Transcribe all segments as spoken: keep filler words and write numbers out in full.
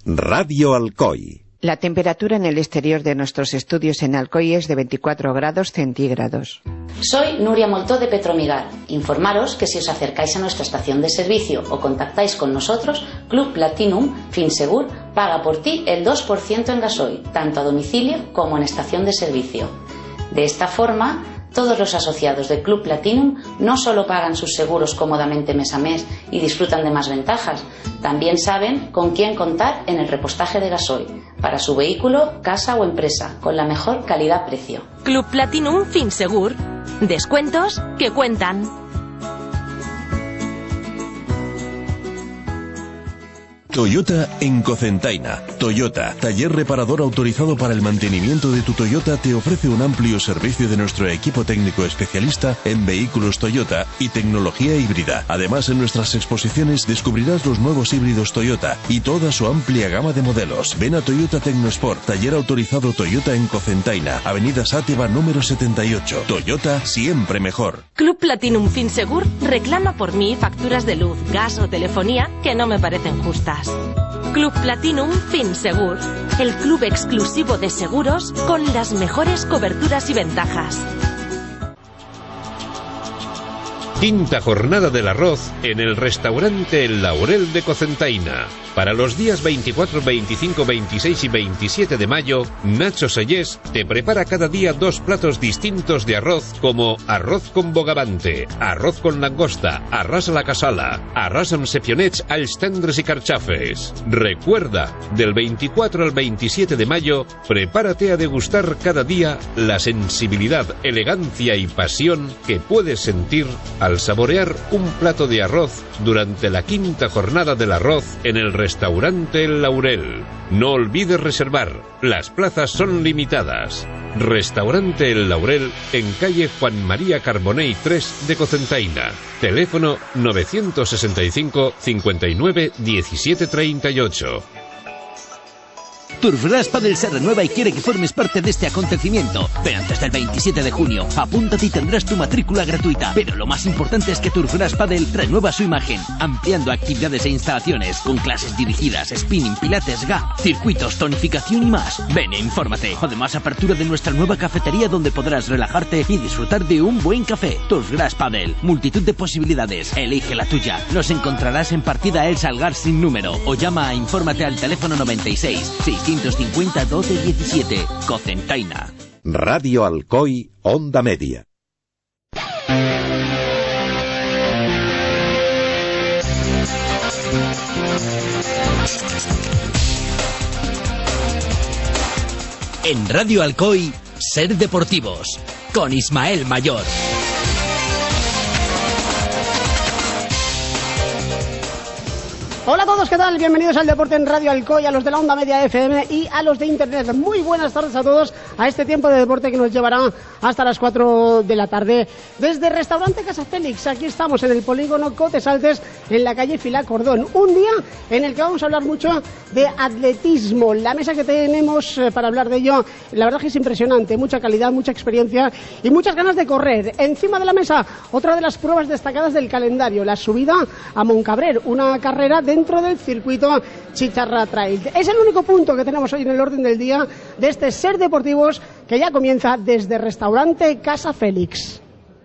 Radio Alcoy. La temperatura en el exterior de nuestros estudios en Alcoy es de veinticuatro grados centígrados. Soy Nuria Moltó de Petromigar. Informaros que si os acercáis a nuestra estación de servicio o contactáis con nosotros, Club Platinum Finsegur paga por ti el dos por ciento en gasoil, tanto a domicilio como en estación de servicio. De esta forma, todos los asociados de Club Platinum no solo pagan sus seguros cómodamente mes a mes y disfrutan de más ventajas, también saben con quién contar en el repostaje de gasoil, para su vehículo, casa o empresa, con la mejor calidad-precio. Club Platinum Finsegur. Descuentos que cuentan. Toyota en Cocentaina. Toyota, taller reparador autorizado para el mantenimiento de tu Toyota, te ofrece un amplio servicio de nuestro equipo técnico especialista en vehículos Toyota y tecnología híbrida. Además, en nuestras exposiciones descubrirás los nuevos híbridos Toyota y toda su amplia gama de modelos. Ven a Toyota Tecnosport, taller autorizado Toyota en Cocentaina, Avenida Sátiva número setenta y ocho. Toyota siempre mejor. Club Platinum Finsegur reclama por mí facturas de luz, gas o telefonía que no me parecen justas. Club Platinum Finsegur, el club exclusivo de seguros con las mejores coberturas y ventajas. Quinta jornada del arroz en el restaurante El Laurel de Cocentaina. Para los días veinticuatro, veinticinco, veintiséis y veintisiete de mayo, Nacho Sayés te prepara cada día dos platos distintos de arroz, como arroz con bogavante, arroz con langosta, arrás a la casala, arrás amb sepionets, alls tendres y carchafes. Recuerda, del veinticuatro al veintisiete de mayo, prepárate a degustar cada día la sensibilidad, elegancia y pasión que puedes sentir al saborear un plato de arroz durante la quinta jornada del arroz en el restaurante El Laurel. No olvides reservar, las plazas son limitadas. Restaurante El Laurel en calle Juan María Carbonell tres de Cocentaina. Teléfono novecientos sesenta y cinco, cincuenta y nueve, diecisiete treinta y ocho. Turfglass Padel se renueva y quiere que formes parte de este acontecimiento. Pero antes del veintisiete de junio, apúntate y tendrás tu matrícula gratuita. Pero lo más importante es que Turfglass Padel renueva su imagen, ampliando actividades e instalaciones, con clases dirigidas, spinning, pilates, G A, circuitos, tonificación y más. Ven e infórmate. Además, apertura de nuestra nueva cafetería donde podrás relajarte y disfrutar de un buen café. Turfglass Padel, multitud de posibilidades. Elige la tuya. Nos encontrarás en partida El Salgar sin número o llama a infórmate al teléfono noventa y seis, seiscientos cincuenta, doce diecisiete. Cocentaina. Radio Alcoy, Onda Media. En Radio Alcoy, Ser Deportivos, con Ismael Mayor. Hola a todos, ¿qué tal? Bienvenidos al Deporte en Radio Alcoy, a los de la Onda Media F M y a los de Internet. Muy buenas tardes a todos a este tiempo de deporte que nos llevará hasta las cuatro de la tarde. Desde Restaurante Casa Félix, aquí estamos en el polígono Cotesaltes, en la calle Filá Cordón. Un día en el que vamos a hablar mucho de atletismo. La mesa que tenemos para hablar de ello, la verdad que es impresionante. Mucha calidad, mucha experiencia y muchas ganas de correr. Encima de la mesa, otra de las pruebas destacadas del calendario, la subida a Moncabrer, una carrera de dentro del circuito Chicharra Trail. Es el único punto que tenemos hoy en el orden del día de este Ser Deportivos que ya comienza desde Restaurante Casa Félix.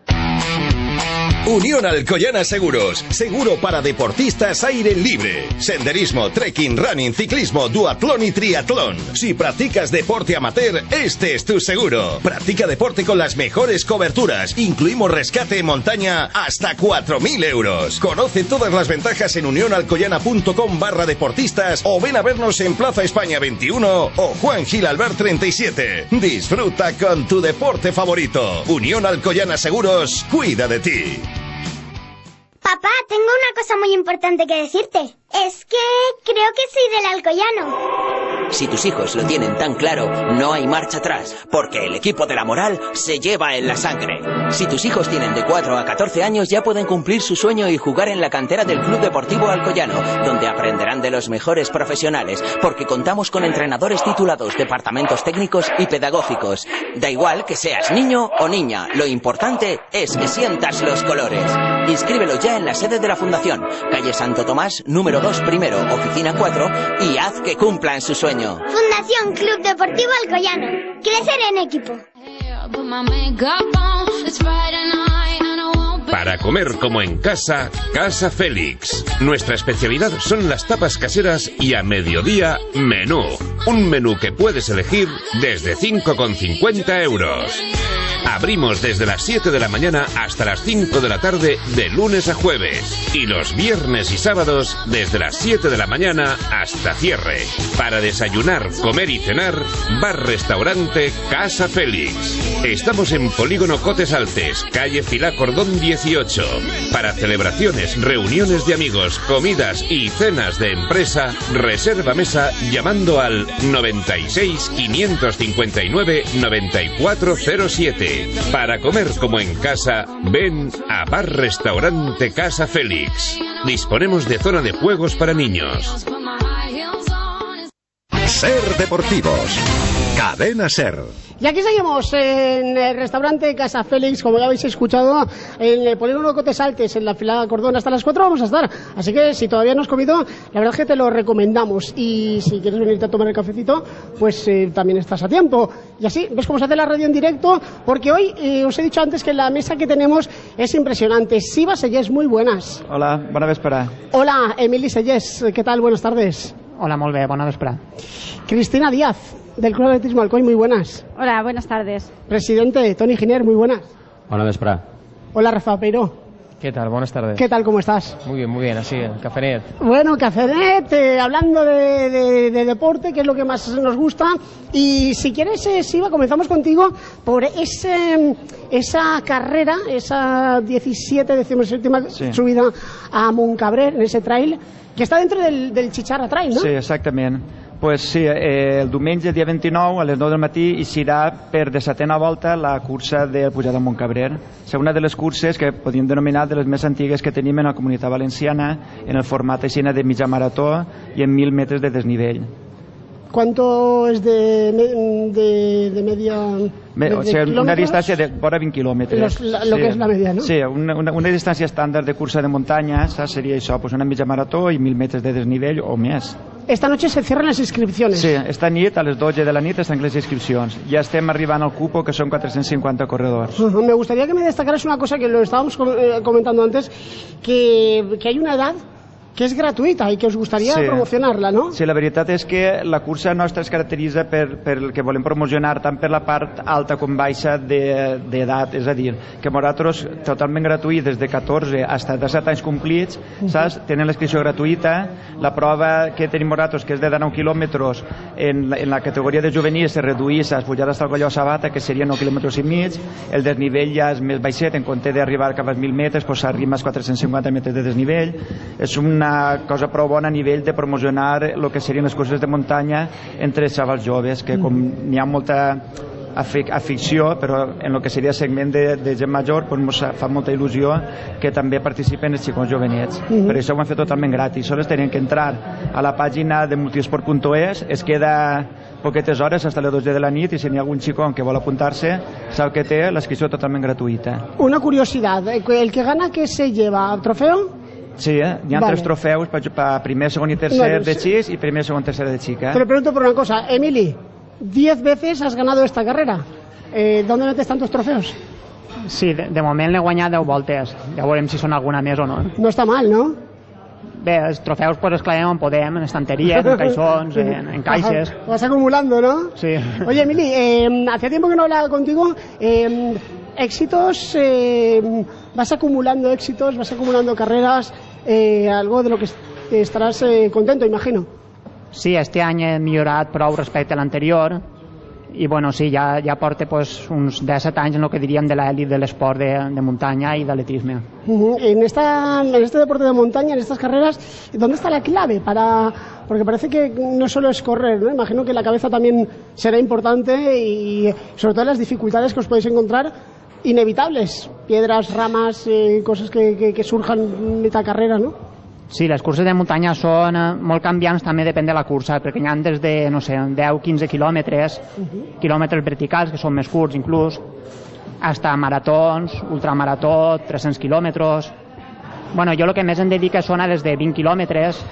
Unión Alcoyana Seguros, seguro para deportistas aire libre. Senderismo, trekking, running, ciclismo, duatlón y triatlón. Si practicas deporte amateur, este es tu seguro. Practica deporte con las mejores coberturas. Incluimos rescate en montaña hasta cuatro mil euros. Conoce todas las ventajas en unionalcoyana.com barra deportistas o ven a vernos en Plaza España veintiuno o Juan Gil Albert treinta y siete. Disfruta con tu deporte favorito. Unión Alcoyana Seguros, cuida de ti. Papá, tengo una cosa muy importante que decirte. Es que creo que soy del Alcoyano. Si tus hijos lo tienen tan claro, no hay marcha atrás, porque el equipo de la moral se lleva en la sangre. Si tus hijos tienen de cuatro a catorce años, ya pueden cumplir su sueño y jugar en la cantera del Club Deportivo Alcoyano, donde aprenderán de los mejores profesionales, porque contamos con entrenadores titulados, departamentos técnicos y pedagógicos. Da igual que seas niño o niña, lo importante es que sientas los colores. Inscríbelo ya en la sede de la Fundación, calle Santo Tomás, número Círculo dos primero, Oficina cuatro y haz que cumplan su sueño. Fundación Club Deportivo Alcoyano. Crecer en equipo. Para comer como en casa, Casa Félix. Nuestra especialidad son las tapas caseras y a mediodía, menú. Un menú que puedes elegir desde cinco con cincuenta euros. Abrimos desde las siete de la mañana hasta las cinco de la tarde de lunes a jueves. Y los viernes y sábados desde las siete de la mañana hasta cierre. Para desayunar, comer y cenar, bar-restaurante Casa Félix. Estamos en Polígono Cotes Altes, calle Filá Cordón dieciocho. Para celebraciones, reuniones de amigos, comidas y cenas de empresa, reserva mesa llamando al noventa y seis, quinientos cincuenta y nueve, noventa y cuatro cero siete. Para comer como en casa, ven a Bar Restaurante Casa Félix. Disponemos de zona de juegos para niños. Ser Deportivos. Cadena Ser. Y aquí seguimos en el restaurante Casa Félix, como ya habéis escuchado, en el Polígono Cotes Altes, en la Filá Cordón, hasta las cuatro vamos a estar. Así que si todavía no has comido, la verdad es que te lo recomendamos. Y si quieres venirte a tomar el cafecito, pues eh, también estás a tiempo. Y así, ves cómo se hace la radio en directo, porque hoy eh, os he dicho antes que la mesa que tenemos es impresionante. Siva Sellés, muy buenas. Hola, bona vesprada. Hola, Emili Sellés, ¿qué tal? Buenas tardes. Hola, molt bé, bona vesprada. Cristina Díaz, del Club Atletismo Alcoy, muy buenas. Hola, buenas tardes. Presidente Toni Giner, muy buenas. Bona vesprada. Hola, Rafa Peiró. ¿Qué tal? Buenas tardes. ¿Qué tal? ¿Cómo estás? Muy bien, muy bien, así, Cafenet. Bueno, Cafenet, eh, hablando de, de, de deporte, que es lo que más nos gusta. Y si quieres, eh, Siva, comenzamos contigo por ese, esa carrera, esa diecisiete, decimoséptima sí. subida a Montcabrer, en ese trail, que està dintre del, del Chicharra Trail, no? Sí, exactament. Pues sí, eh, el diumenge, dia vint-i-nou, a les nou del matí, eixirà per de setena volta la cursa de pujada a Montcabrer. És una de les curses que podríem denominar de les més antigues que tenim en la Comunitat Valenciana, en el format aixina de mitja marató i en mil metres de desnivell. ¿Cuánto es de, de, de media? Me, de, o sea, de una distancia de vora vint quilòmetres. Los, la, lo sí. que es la media, ¿no? Sí, una, una, una distància estàndard de cursa de muntanya seria això, pues una mitja marató i mil metres de desnivell o més. Esta noche se cierran las inscripciones. Sí, esta nit, a les dotze de la nit, estan les inscripcions. Ja estem arribant al cupo, que són quatre-cents cinquanta corredors. Uh-huh. Me gustaría que me destacaras una cosa que lo estábamos comentando antes, que, que hay una edad que és gratuïta i que us gustaria sí. promocionar-la, no? Sí, la veritat és que la cursa nostra es caracteritza per, per el que volem promocionar tant per la part alta com baixa d'edat, de, és a dir, que nosaltres totalment gratuït des de catorze fins a disset anys complits, uh -huh. saps? Tenen l'inscripció gratuïta, la prova que tenim nosaltres, que és de dinou quilòmetres, en, en la categoria de juvenils se reduïs a les pujades del Colló Sabata, que serien nou quilòmetres i mig, el desnivell ja és més baixet, en compte d'arribar cap als mil metres, doncs s'arriba als quatre-cents cinquanta metres de desnivell. És una cosa prou bona a nivell de promocionar el que serien les curses de muntanya entre els xavals joves, que com n'hi ha molta afició, però en el que seria segment de, de gent major, doncs fa molta il·lusió que també participen els xicons jovenets. Mm-hmm. Per això ho han fet totalment gratis. Sols tenen que entrar a la pàgina de multisport punt es, es queda poquetes hores fins a les dotze de la nit, i si n'hi ha algun xicón que vol apuntar-se, sap que té l'inscripció totalment gratuïta. Una curiosidad, el que gana, ¿qué se lleva? ¿Trofeo? Sí, eh? Hi ha vale. tres trofeus per primer, segon i tercer no, de xis i primer, segon, tercer de xica. Te lo pregunto por una cosa, Emili, diez veces has ganado esta carrera. Eh, ¿Dónde metes tantos trofeos? Sí, de, de moment l'he guanyat deu voltes. Ja veurem si són alguna més o no. No està mal, no? Bé, els trofeus pues els claem on podem, en estanteries, en caixons, en, en caixes. Vas, vas acumulando, ¿no? Sí. Oye, Emili, eh, hacía tiempo que no hablaba contigo. Eh, éxitos, eh, vas acumulando éxitos, vas acumulando carreras, eh, algo de lo que estarás eh, contento, imagino. Sí, este any he millorat prou respecte a l'anterior i bueno, sí, ja, ja porta pues, uns disset anys en el que diríem de l'èlit de l'esport de, de muntanya i d'atletisme. Uh-huh. En, esta, en este deporte de montaña, en estas carreras, ¿dónde está la clave? Para, porque parece que no solo es correr, ¿no? Imagino que la cabeza también será importante y sobre todo las dificultades que os podéis encontrar inevitables, piedras, ramas, eh, cosas que, que, que surjan en esta carrera, ¿no? Sí, les curses de muntanya són molt canviants, també depèn de la cursa, perquè hi ha des de, no sé, deu a quinze quilòmetres, uh-huh. quilòmetres verticals, que són més curts inclús, hasta maratons, ultramarató, tres-cents quilòmetres. Bueno, jo el que més em dedica són a des de vint quilòmetres,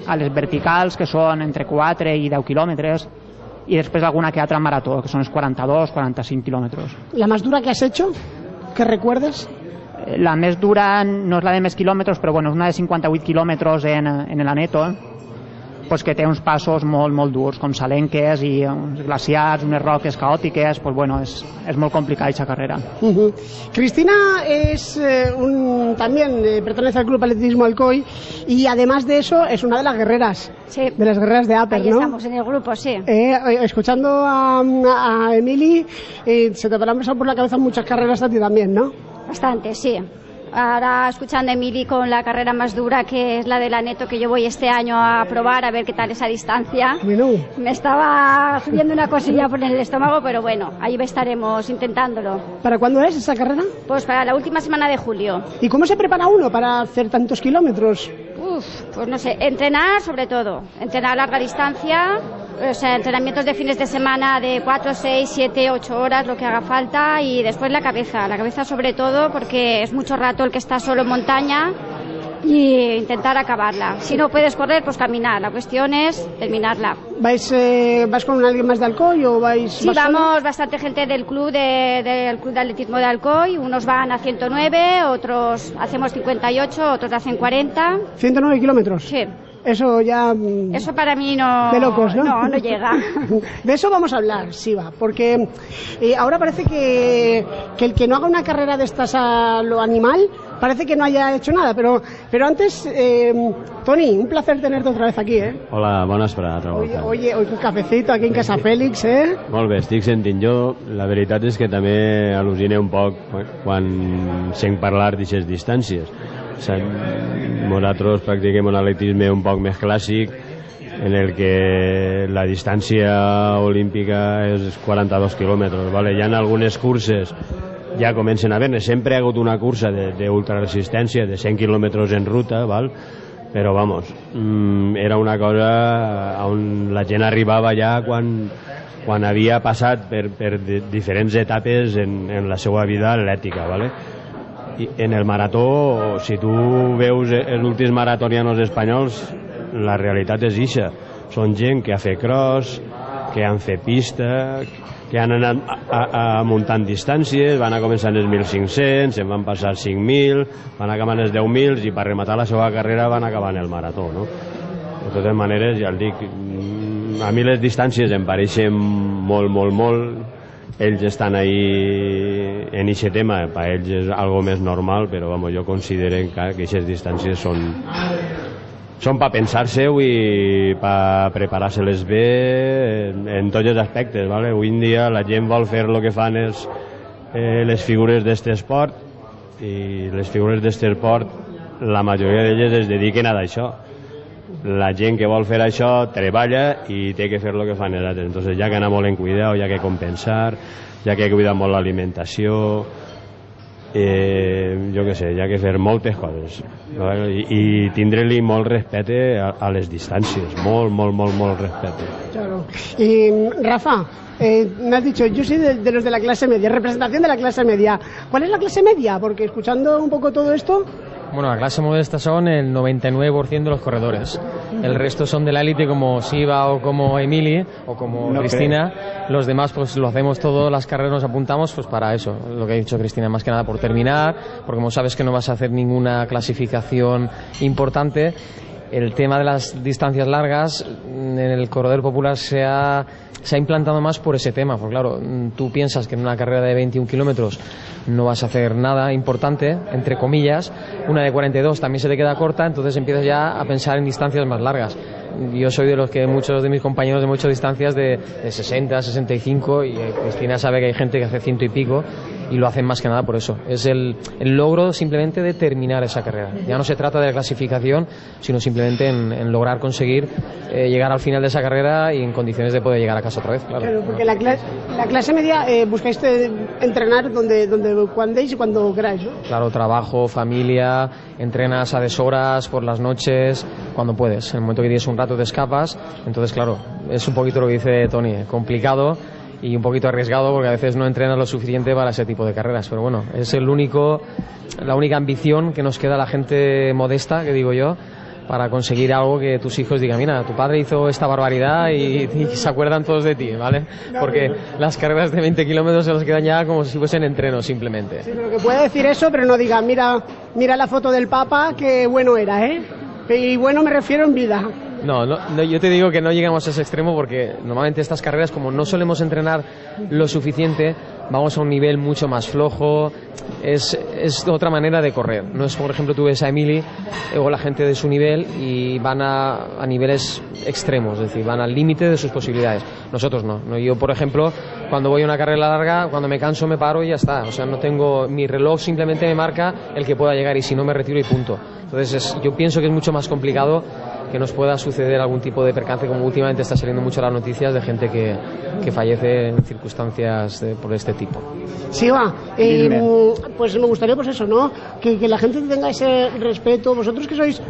a les verticals, que són entre quatre i deu quilòmetres, y después alguna que otra marató, que son los cuarenta y dos, cuarenta y cinco kilómetros. ¿La más dura que has hecho? ¿Que recuerdes? La més dura no és la de més quilòmetres, però bueno, és una de cinquanta-vuit quilòmetres en, en l'Aneto, pues que té uns passos molt, molt durs, com salenques i uns glaciars, unes roques caòtiques, pues bueno, es, es molt complicada esa carrera. Uh-huh. Cristina es eh, un, también eh, pertenece al Club Atletismo Alcoy y además de eso es una de las guerreras, sí. de las guerreras de Aper, Ahí ¿no? estamos en el grupo, sí. Eh, escuchando a, a Emily, eh, se te habrán pasado por la cabeza muchas carreras a ti también, ¿no? Bastante, sí. Ahora escuchando a Emily con la carrera más dura, que es la del Aneto, que yo voy este año a probar a ver qué tal esa distancia. Bueno. Me estaba subiendo una cosilla por el estómago, pero bueno, ahí estaremos intentándolo. ¿Para cuándo es esa carrera? Pues para la última semana de julio. ¿Y cómo se prepara uno para hacer tantos kilómetros? Uf, pues no sé, entrenar sobre todo, entrenar a larga distancia, o sea, entrenamientos de fines de semana de cuatro, seis, siete, ocho horas, lo que haga falta, y después la cabeza, la cabeza sobre todo, porque es mucho rato el que está solo en montaña y intentar acabarla. Si no puedes correr, pues caminar, la cuestión es terminarla. ¿Vais, eh, ¿Vas con alguien más de Alcoy o vais...? Sí, vamos solo? Bastante gente del club de, del club de atletismo de Alcoy, unos van a ciento nueve, otros hacemos cincuenta y ocho, otros hacen cuarenta. ¿ciento nueve kilómetros? Sí. Eso ya... Eso para mí no... De locos, ¿no? No, no llega. De eso vamos a hablar, Siva, porque eh, ahora parece que, que el que no haga una carrera de estas a lo animal, parece que no haya hecho nada, pero, pero antes, eh, Toni, un placer tenerte otra vez aquí, ¿eh? Hola, bona vesprada. Oye, oye, oye, un cafecito aquí en Casa Fèlix, ¿eh? Molt bé, estic sentint jo. La veritat és que també al·lucine un poc quan sent parlar d'aquestes distàncies. O sea, nosaltres practiquem un atletisme un poc més clàssic, en el que la distància olímpica és quaranta-dos quilòmetres, ¿vale? Hi ha algunes curses, ja comencen a haver-ne, sempre ha hagut una cursa d'ultraresistència de, de cent quilòmetres en ruta, ¿val? Però vamos, mmm, era una cosa on la gent arribava ja quan, quan havia passat per, per diferents etapes en, en la seva vida atlètica, ¿vale? I en el marató, si tu veus els últims maratonianos espanyols, la realitat és ixa. Són gent que ha fet cross, que han fet pista, que han anat a, a, a muntant distàncies, van a començar en els mil cinc-cents, se'n van passar cinc mil, van acabar en els deu mil i per rematar la seva carrera van acabar en el marató, no? De totes maneres, ja el dic, a mi les distàncies em pareixen molt, molt, molt. Ells estan ahí en aquest tema, per ells és algo més normal, però vamos, jo considero que aquestes distàncies són són per pensar-se-ho i per preparar-se-les bé en, en tots els aspectes, ¿vale? Avui en dia la gent vol fer el que fan és, eh, les figures d'este esport, i les figures d'este esport la majoria d'elles es dediquen a d'això. La gent que vol fer això treballa i té que fer el que fan els altres. Entonces, hi ha que anar molt en cuidado, hi ha que compensar, hi ha que cuidar molt l'alimentació, eh, jo què sé, hi ha que fer moltes coses, no? i, i tindre-li molt respecte a, a les distàncies, molt, molt, molt, molt respecte. Claro. Y Rafa, eh, me has dicho, yo soy de, de los de la clase media, representación de la clase media. ¿Cuál es la clase media? Porque escuchando un poco todo esto... Bueno, la clase modesta son el noventa y nueve por ciento de los corredores. El resto son de la élite como Siva o como Emily o como no Cristina. Creo. Los demás pues lo hacemos todo, las carreras nos apuntamos pues para eso, lo que ha dicho Cristina, más que nada por terminar, porque como sabes que no vas a hacer ninguna clasificación importante. El tema de las distancias largas en el corredor popular se ha, se ha implantado más por ese tema, porque claro, tú piensas que en una carrera de veintiún kilómetros no vas a hacer nada importante, entre comillas, una de cuarenta y dos también se te queda corta, entonces empiezas ya a pensar en distancias más largas. Yo soy de los que muchos de mis compañeros hemos hecho distancias de, de sesenta, sesenta y cinco, y Cristina sabe que hay gente que hace ciento y pico y lo hacen más que nada por eso. Es el, el logro simplemente de terminar esa carrera. Ya no se trata de la clasificación, sino simplemente en, en lograr conseguir eh, llegar al final de esa carrera y en condiciones de poder llegar a casa otra vez. Claro, claro, porque la, clas la clase media eh, buscáis entrenar donde, donde cuandéis y cuando queráis, ¿no? Claro, trabajo, familia, entrenas a deshoras, por las noches, cuando puedes. En el momento que tienes un rato te escapas, entonces claro, es un poquito lo que dice Toni, complicado y un poquito arriesgado porque a veces no entrenas lo suficiente para ese tipo de carreras, pero bueno, es el único, la única ambición que nos queda a la gente modesta, que digo yo, para conseguir algo que tus hijos digan, mira, tu padre hizo esta barbaridad y, y se acuerdan todos de ti, ¿vale? Porque las carreras de veinte kilómetros se los quedan ya como si fuesen entrenos simplemente. Sí, pero que puede decir eso, pero no diga, mira, mira la foto del Papa, qué bueno era, ¿eh? Y bueno me refiero en vida. No, no, no, yo te digo que no llegamos a ese extremo porque normalmente estas carreras, como no solemos entrenar lo suficiente, vamos a un nivel mucho más flojo, es, es otra manera de correr. No es, por ejemplo, tú ves a Emily o la gente de su nivel y van a, a niveles extremos, es decir, van al límite de sus posibilidades. Nosotros no, no. Yo, por ejemplo, cuando voy a una carrera larga, cuando me canso me paro y ya está. O sea, no tengo, mi reloj simplemente me marca el que pueda llegar y si no me retiro y punto. Entonces, es, yo pienso que es mucho más complicado que nos pueda suceder algún tipo de percance, como últimamente está saliendo mucho las noticias de gente que, que fallece en circunstancias de, por este tipo. Sí, va. Eh, pues me gustaría, pues eso, ¿no? Que, que la gente tenga ese respeto. Vosotros que sois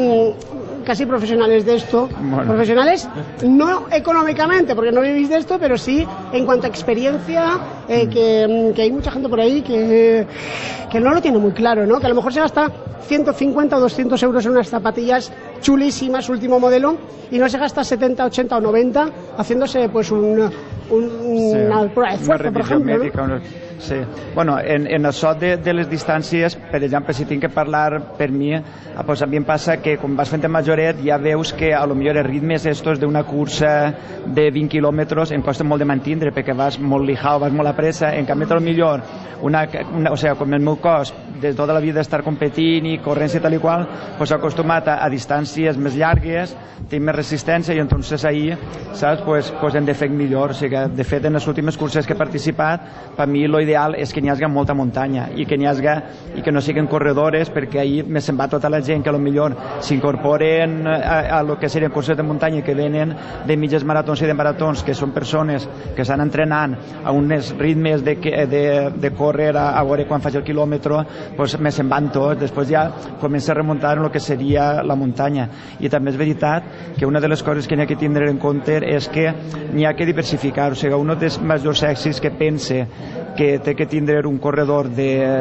mm, casi profesionales de esto, bueno. Profesionales no económicamente, porque no vivís de esto, pero sí en cuanto a experiencia, eh, mm. que, que hay mucha gente por ahí que, que no lo tiene muy claro, ¿no? Que a lo mejor se gasta ciento cincuenta o doscientos euros en unas zapatillas chulísimas, último modelo, y no se gasta setenta, ochenta o noventa haciéndose pues un, un, sí, una prueba de fuerza, por ejemplo, mèdica, ¿no? Sí. Bueno, en, en això de, de les distàncies, per exemple, si tinc que parlar per mi, pues a mi em passa que quan vas fent majoret ja veus que a lo millor els ritmes estos d'una cursa de vint quilòmetres em costa molt de mantindre perquè vas molt lijao, vas molt a pressa. En canvi, a lo millor una, una, o sea, com el meu cos de tota la vida estar competint i corrent i tal i qual, pues acostumat a, a distàncies més llargues, tinc més resistència i entonces ahí, saps, pues, pues hem de fer millor. O sigui, de fet, en les últimes curses que he participat, per mi lo ideal és que n'hi hagi molta muntanya i que n'hi hagi i que no siguin corredores, perquè ahir me se'n va tota la gent que a lo millor s'incorporen a, a lo que serien curses de muntanya que venen de mitges maratons i de maratons, que són persones que estan entrenant a uns ritmes de, de, de córrer a, a veure quan faig el quilòmetre, pues me se'n van tots, després ja comença a remuntar en el que seria la muntanya. I també és veritat que una de les coses que n'hi ha que tindre en compte és que n'hi ha que diversificar, o sigui, un dels majors èxits que pense que té que tindre un corredor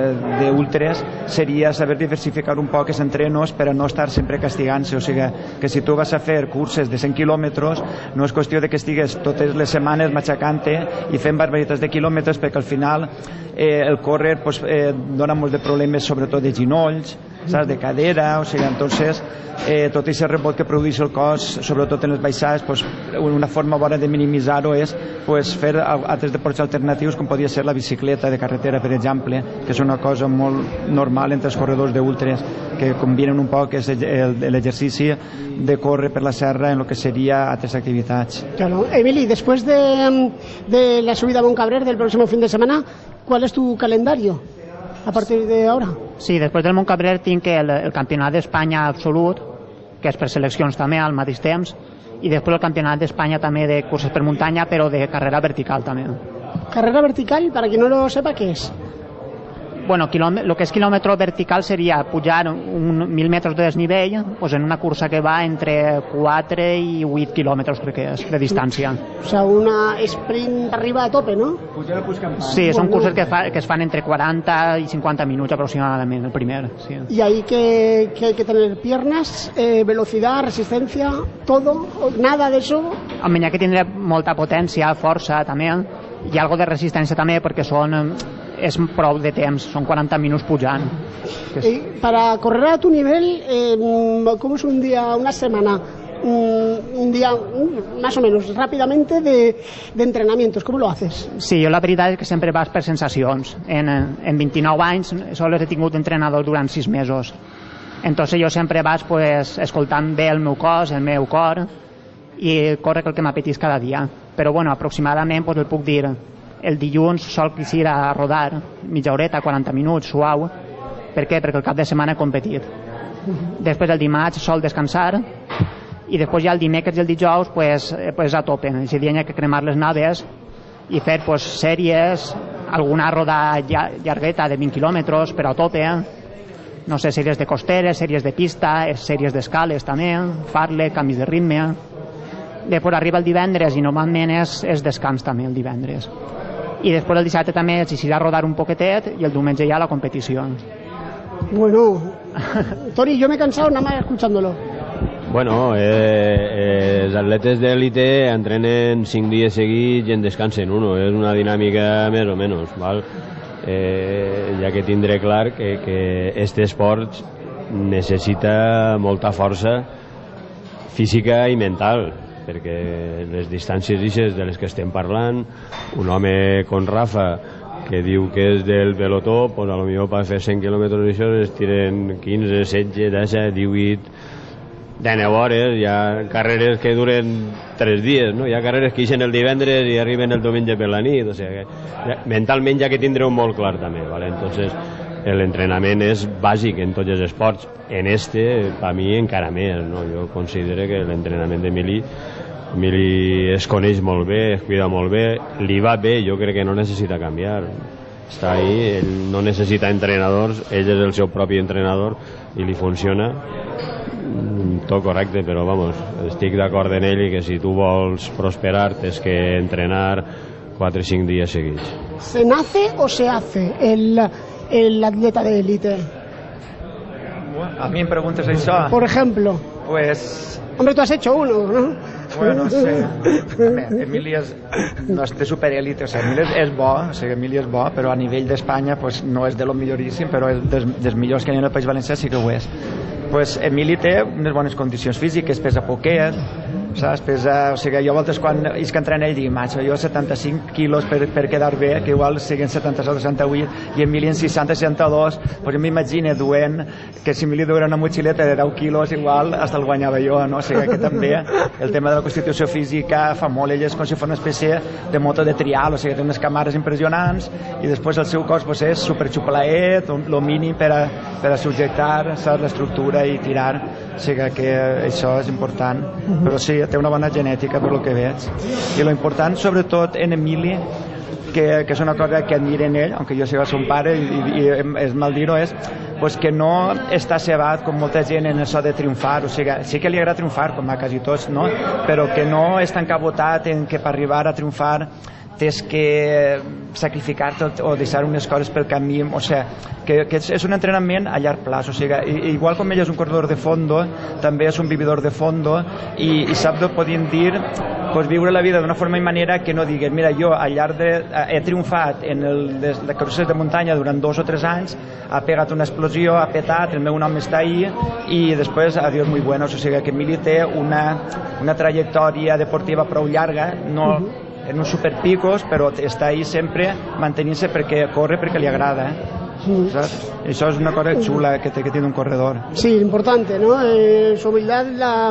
d'ultres seria saber diversificar un poc els entrenos per a no estar sempre castigant-se. O sigui, que si tu vas a fer curses de cent quilòmetres, no és qüestió de que estigues totes les setmanes matxacant-te i fent barbaritats de quilòmetres, perquè al final eh, el córrer pues, eh, dona molts de problemes, sobretot de ginolls, saps, de cadera, o sigui, entonces eh, tot aquest rebot que produeix el cos, sobretot en les baixades, pues, una forma bona de minimitzar-ho és pues, fer altres deports alternatius, com podria ser la bicicleta de carretera, per exemple, que és una cosa molt normal entre els corredors d'ultres, que combinen un poc l'exercici de córrer per la serra en el que seria altres activitats. Claro. Emily, después de, de la subida a Montcabrer del próximo fin de semana, ¿cuál es tu calendario a partir de ahora? Sí, després del Montcabrer tinc el, el campionat d'Espanya absolut, que és per seleccions també al mateix temps, i després el campionat d'Espanya també de curses per muntanya, però de carrera vertical també. Carrera vertical, para quien no lo sepa, ¿qué es? Bueno, lo que es kilómetro vertical sería pujar un mil metros de desnivell, pues en una cursa que va entre quatre i vuit quilòmetres, crec que és, de distància. O sea, una sprint arriba a tope, ¿no? Sí, són curses que, fa, que es fan entre quaranta i cinquanta minuts aproximadament, el primer. Sí. ¿Y ahí que, que hay que tener piernas, eh, velocidad, resistencia, todo? ¿Nada de eso? Home, hi ha que tindre molta potència, força també, i algo de resistència també, perquè són... es prou de temps, son cuarenta minutos pujant. Eh, para correr a tu nivel, eh, ¿cómo es un día, una semana? Un día, más o menos, rápidamente de, de entrenamientos, ¿cómo lo haces? Sí, jo la veritat és que sempre vas per sensacions. En, en vint-i-nou anys sols he tingut entrenador durant sis mesos. Entonces jo sempre vas pues, escoltant bé el meu cos, el meu cor, i corre el que m'apetís cada dia. Però bueno, aproximadament pues, el puc dir. El dilluns sol quisir a rodar mitja horeta, quaranta minuts, suau. Per què? Perquè el cap de setmana he competit. Després el dimarts sol descansar i després ja el dimecres i el dijous pues, pues a tope. Aquest dia hi ha que cremar les naves i fer pues, sèries, alguna roda llargueta de vint quilòmetres però a tope. No sé, sèries de costeres, sèries de pista, sèries d'escales també, farle, canvis de ritme. Després arriba el divendres i normalment és, és descans també el divendres. I després el dissabte també es irà a rodar un poquetet i el diumenge ja la competició. Bueno, Tori, yo me he cansado nada más escuchándolo. Bueno, eh, els atletes d'élite entrenen cinc dies seguits i en descansen uno, és una dinàmica més o menys, val? Eh, ja que tindré clar que, que este esport necessita molta força física i mental, perquè les distàncies ixes de les que estem parlant, un home com Rafa que diu que és del pelotó, pues a lo millor per fer cent quilòmetres d'això es tiren quinze, setze, disset, divuit, dinou hores. Hi ha carreres que duren tres dies, no? Hi ha carreres que ixen el divendres i arriben el diumenge per la nit, o sigui que ja, mentalment ja que tindreu molt clar també, ¿vale? Entonces l'entrenament és bàsic en tots els esports, en este per mi encara més, no? Jo considero que l'entrenament d'Emili Emili es coneix molt bé, es cuida molt bé, li va bé, jo crec que no necessita canviar, està ahí, ell no necessita entrenadors, ell és el seu propi entrenador i li funciona tot correcte, però vamos, estic d'acord en ell i que si tu vols prosperar tens que entrenar cuatro o cinc dies seguits. ¿Se nace o se hace el, el atleta de élite? A mí me preguntas eso. Por ejemplo. Pues... Hombre, tú has hecho uno, ¿no? Bueno, no sé. Emili és, no és de superélite, o sigui, Emili és, és bo, o sigui, Emili és bo, però a nivell d'Espanya pues, no és de lo milloríssim, però és dels, dels millors que hi ha en el País Valencià sí que ho és. Pues Emili té unes bones condicions físiques, pesa poquet, saps? Pesa, o sigui, jo a voltes quan és que entrena ell dic, macho, jo setanta-cinc quilos per, per quedar bé, que igual siguin setanta-set o setanta-vuit, i Emili en seixanta seixanta-dos, pues jo m'imagino duent, que si Emili duera una motxileta de deu quilos, igual hasta el guanyava jo, no? O sigui que també el tema de la constitució física fa molt, ell és com si fos una espècie de moto de trial, o sigui, té unes camares impressionants, i després el seu cos pues, és superxupalaet, el mínim per a, per a subjectar, saps, l'estructura i tirar, o sigui que això és important, però sí, té una bona genètica per lo que veig, i lo important sobretot en Emili, que, que és una cosa que admiren ell, aunque jo sigui el seu pare i, i, i és mal dir-ho, és pues que no està cebat com molta gent en això de triomfar, o sigui, sí que li agrada triomfar com a quasi tots, no? Però que no és tan cabotat en que per arribar a triomfar tens que sacrificar-te o deixar unes coses pel camí, o sigui, que, que és un entrenament a llarg plaç, o sigui, igual com ell és un corredor de fondo, també és un vividor de fondo i, i sap de podem dir pues, viure la vida d'una forma i manera que no digues, mira, jo al llarg de, he triomfat en el, de, de curses de muntanya durant dos o tres anys, ha pegat una explosió, ha petat, el meu nom està ahí i després, adiós muy buenos, o sigui que Emili té una, una trajectòria deportiva prou llarga, no uh-huh. en uns superpicos, però està ahí sempre mantenint-se perquè corre perquè li agrada, eh? Mm. Eso es una cosa chula que, te, que tiene un corredor. Sí, importante, ¿no? Eh, su humildad la,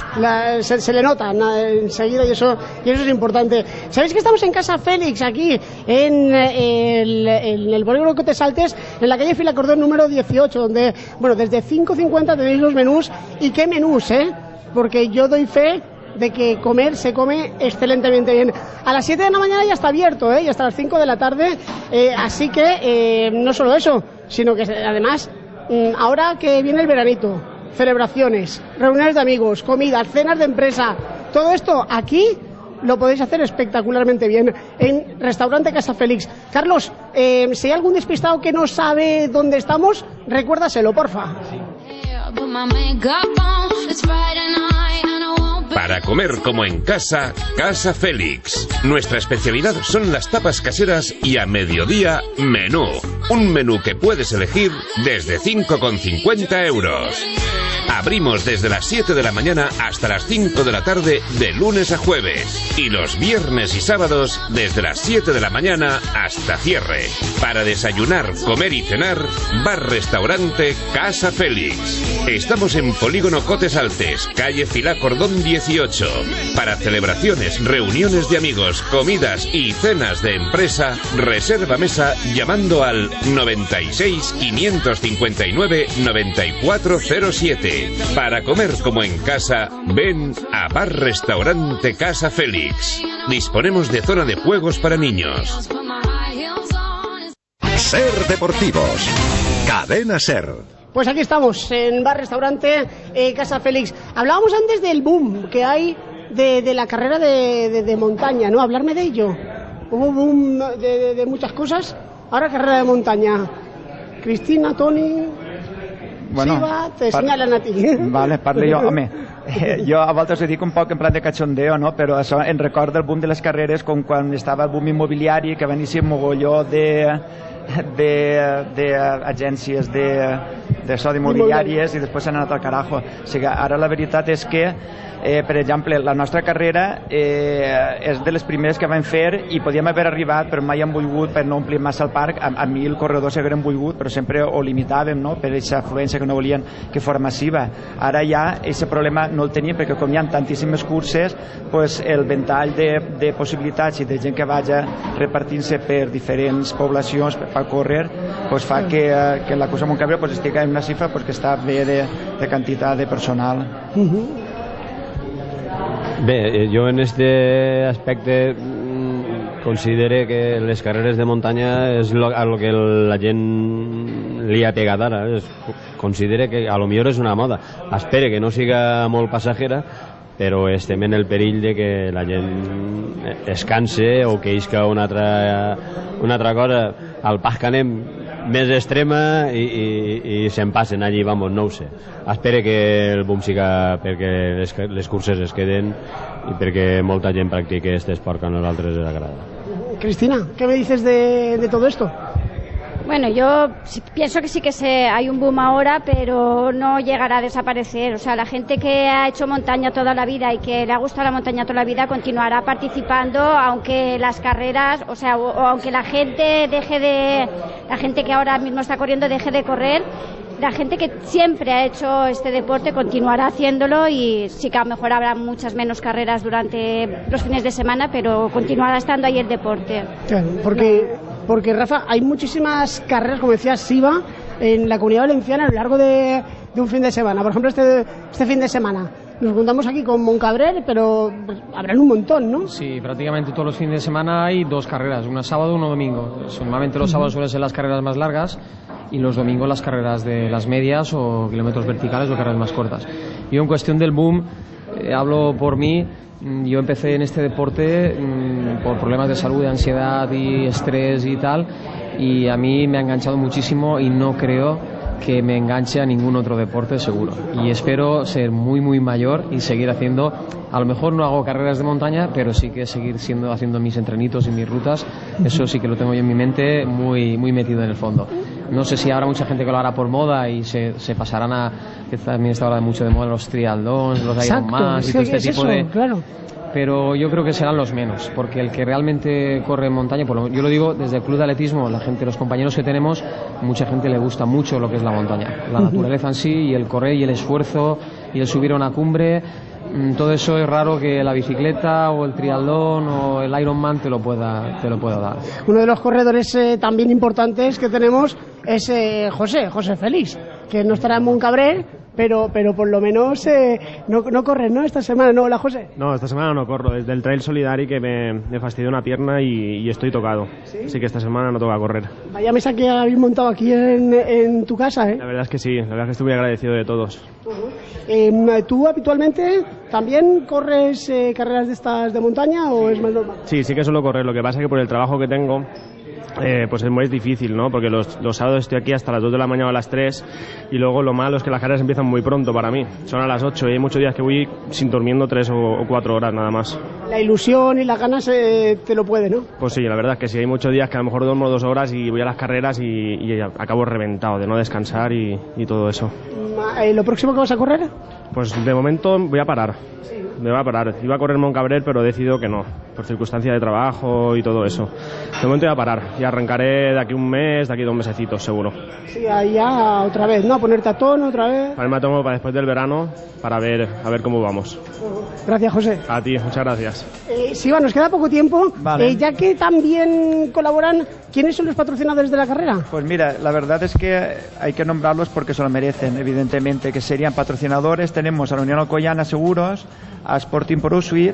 la, se, se le nota enseguida y eso, y eso es importante. ¿Sabéis que estamos en Casa Félix, aquí, en el, en el polígono Cotes Saltes, en la calle Filacordón número dieciocho, donde, bueno, desde cinco cincuenta tenéis los menús, y qué menús, ¿eh? Porque yo doy fe de que comer se come excelentemente bien. A las siete de la mañana ya está abierto, ¿eh? Y hasta las cinco de la tarde, eh, así que eh, no solo eso, sino que además, mm, ahora que viene el veranito, celebraciones, reuniones de amigos, comidas, cenas de empresa, todo esto aquí lo podéis hacer espectacularmente bien en Restaurante Casa Félix. Carlos, eh, si hay algún despistado que no sabe dónde estamos, recuérdaselo, porfa. Sí. Para comer como en casa, Casa Félix. Nuestra especialidad son las tapas caseras y a mediodía, menú. Un menú que puedes elegir desde cinco con cincuenta euros. Abrimos desde las siete de la mañana hasta las cinco de la tarde de lunes a jueves. Y los viernes y sábados desde las siete de la mañana hasta cierre. Para desayunar, comer y cenar, bar-restaurante Casa Félix. Estamos en Polígono Cotes Altes, calle Filacordón dieciocho. Para celebraciones, reuniones de amigos, comidas y cenas de empresa, reserva mesa llamando al noventa y seis, quinientos cincuenta y nueve, noventa y cuatro cero siete. Para comer como en casa, ven a Bar Restaurante Casa Félix. Disponemos de zona de juegos para niños. Ser Deportivos. Cadena Ser. Pues aquí estamos, en Bar Restaurante eh, Casa Félix. Hablábamos antes del boom que hay de, de la carrera de, de, de montaña, ¿no? Hablarme de ello. Hubo boom de, de, de muchas cosas. Ahora carrera de montaña. Cristina, Toni... Bueno, Siva, te par... señalan a ti. Vale, parle jo. Home, Eh, jo a voltes ho dic un poc en plan de cachondeo, no? Però això em recorda el boom de les carreres com quan estava el boom immobiliari, que venia un mogolló de d'agències de, de, de so d'immobiliàries i després s'han anat al carajo. O sigui, ara la veritat és que eh, per exemple, la nostra carrera eh, és de les primeres que vam fer i podíem haver arribat, però mai hem volgut per no omplir massa el parc. A, a mi el corredor s'hagueren volgut, però sempre ho limitàvem, no? Per aquesta afluència que no volien que fos massiva. Ara ja aquest problema no el tenim, perquè com hi ha tantíssimes curses, pues, el ventall de, de possibilitats i de gent que vagi repartint-se per diferents poblacions per, per córrer, pues, fa que, que la cursa Montcabrera pues, estigui en una xifra pues, que està bé de, de quantitat de personal. Uh-huh. Bé, jo en este aspecte considere que les carreres de muntanya és lo, a lo que la gent li ha pegat ara. Considere que a lo millor és una moda. Espere que no siga molt passajera, però estem en el perill de que la gent es canse o que isca una altra, una altra cosa al pas que anem més extrema i, i, i se'n passen allí, vamos, no ho sé. Espere que el boom siga perquè les, les curses es queden i perquè molta gent practique este esport que a nosaltres ens agrada. Cristina, ¿qué me dices de, de todo esto? Bueno, yo pienso que sí que se, hay un boom ahora, pero no llegará a desaparecer. O sea, la gente que ha hecho montaña toda la vida y que le ha gustado la montaña toda la vida continuará participando, aunque las carreras, o sea, o, o aunque la gente deje de, la gente que ahora mismo está corriendo deje de correr, la gente que siempre ha hecho este deporte continuará haciéndolo y sí que a lo mejor habrá muchas menos carreras durante los fines de semana, pero continuará estando ahí el deporte. Claro, porque, porque Rafa, hay muchísimas carreras, como decía Siva, en la Comunidad Valenciana a lo largo de, de un fin de semana. Por ejemplo, este, este fin de semana nos juntamos aquí con Montcabrera, pero habrán un montón, ¿no? Sí, prácticamente todos los fines de semana hay dos carreras, una sábado y una domingo. Normalmente los sábados suelen ser las carreras más largas y los domingos las carreras de las medias o kilómetros verticales o carreras más cortas. Yo en cuestión del boom, eh, hablo por mí, yo empecé en este deporte mmm, por problemas de salud, de ansiedad y estrés y tal, y a mí me ha enganchado muchísimo y no creo que me enganche a ningún otro deporte seguro. Y espero ser muy muy mayor y seguir haciendo, a lo mejor no hago carreras de montaña, pero sí que seguir siendo haciendo mis entrenitos y mis rutas. Eso sí que lo tengo yo en mi mente muy muy metido en el fondo. No sé si habrá mucha gente que lo hará por moda y se, se pasarán a, que también está ahora mucho de moda los triatlons, los Ironman y todo este tipo de... Claro. Pero yo creo que serán los menos, porque el que realmente corre en montaña, por lo, yo lo digo desde el club de atletismo, la gente, los compañeros que tenemos, mucha gente le gusta mucho lo que es la montaña, la naturaleza en sí y el correr y el esfuerzo y el subir a una cumbre. Todo eso es raro que la bicicleta o el triatlón o el Ironman te lo pueda, te lo pueda dar. Uno de los corredores eh, también importantes que tenemos es eh, José, José Félix, que no estará en Montcabrera, pero pero por lo menos eh, no, no corre, ¿no? Esta semana, ¿no? Hola, José. No, esta semana no corro, desde el Trail Solidari que me, me fastidió una pierna y, y estoy tocado. ¿Sí? Así que esta semana no toca correr. Vaya mesa que habéis montado aquí en, en tu casa, ¿eh? La verdad es que sí, la verdad es que estoy muy agradecido de todos. Uh-huh. eh, ¿Tú habitualmente también corres eh, carreras de estas de montaña o es más normal? Sí, sí que suelo correr, lo que pasa es que por el trabajo que tengo... Eh, pues es muy difícil, ¿no? Porque los, los sábados estoy aquí hasta las dos de la mañana o a las tres y luego lo malo es que las carreras empiezan muy pronto para mí, son a las ocho y hay muchos días que voy sin durmiendo tres o, o cuatro horas nada más. La ilusión y las ganas eh, te lo puede, ¿no? Pues sí, la verdad es que sí, hay muchos días que a lo mejor duermo dos horas y voy a las carreras y, y acabo reventado de no descansar y, y todo eso. Eh, ¿Lo próximo que vas a correr? Pues de momento voy a parar. Sí. Me voy a parar. Iba a correr Montcabrera, pero he decidido que no, por circunstancias de trabajo y todo eso. De momento voy a parar y arrancaré de aquí un mes, de aquí dos mesecitos, seguro. Sí, ahí ya otra vez, ¿no? A ponerte a tono otra vez. Ponerme a tono para después del verano, para ver a ver cómo vamos. Gracias, José. A ti, muchas gracias. Eh, sí, bueno, nos queda poco tiempo. Vale. Eh, ya que también colaboran, ¿quiénes son los patrocinadores de la carrera? Pues mira, la verdad es que hay que nombrarlos porque se lo merecen, evidentemente, que serían patrocinadores. Tenemos a la Unión Alcoyana Seguros, a Sporting Pursuit,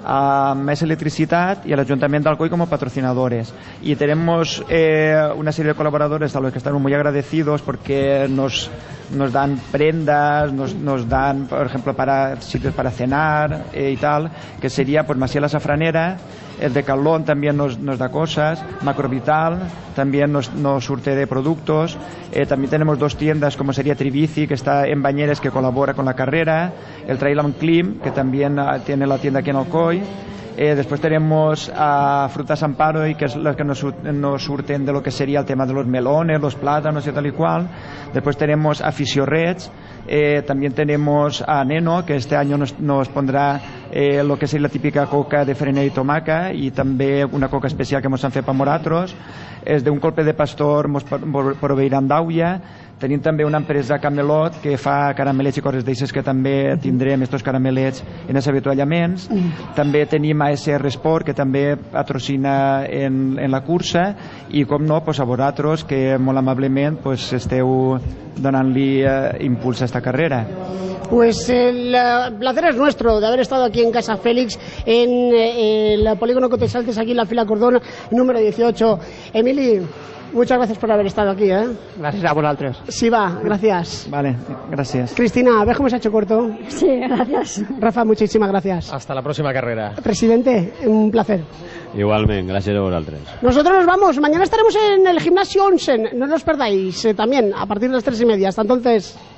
a Més Electricidad y al Ayuntamiento de Alcoy como patrocinadores. Y tenemos eh, una serie de colaboradores a los que estamos muy agradecidos porque nos, nos dan prendas, nos, nos dan, por ejemplo, para sitios para cenar eh, y tal, que sería pues Macià la Safranera, el Decathlon también nos, nos da cosas, Macrovital también nos, nos surte de productos, eh, también tenemos dos tiendas como sería Tribici, que está en Bañeres, que colabora con la carrera, el Trail and Climb, que también uh, tiene la tienda aquí en Alcoy. Eh, después tenemos a Frutas Amparo, y que es las que nos, nos surten de lo que sería el tema de los melones, los plátanos y tal y cual. Después tenemos a Fisioreds, eh, también tenemos a Neno, que este año nos, nos pondrà eh, lo que sería la típica coca de farina i tomaca, i també una coca especial que ens han fet per nosaltres. És d'un colpe de pastor, ens proveiran d'auia. Tenim també una empresa Camelot que fa caramelets i coses d'aixes, que també tindrem estos caramelets en els avituallaments. Mm. També tenim A S R Sport, que també patrocina en, en la cursa, i com no, pues a vosaltres, que molt amablement pues, esteu donant-li eh, impuls a esta carrera. Pues el uh, placer es nuestro de haber estado aquí en Casa Félix, en eh, el polígono Cotesaltes, aquí en la fila Cordón número dieciocho. Emili, muchas gracias por haber estado aquí, ¿eh? Gracias a vosotros. Sí, va, gracias. Vale, gracias. Cristina, ¿ves cómo se ha hecho corto? Sí, gracias. Rafa, muchísimas gracias. Hasta la próxima carrera. Presidente, un placer. Igualmente, gracias a vosotros. Nosotros nos vamos. Mañana estaremos en el gimnasio Onsen. No os perdáis, eh, también, a partir de las tres y media. Hasta entonces...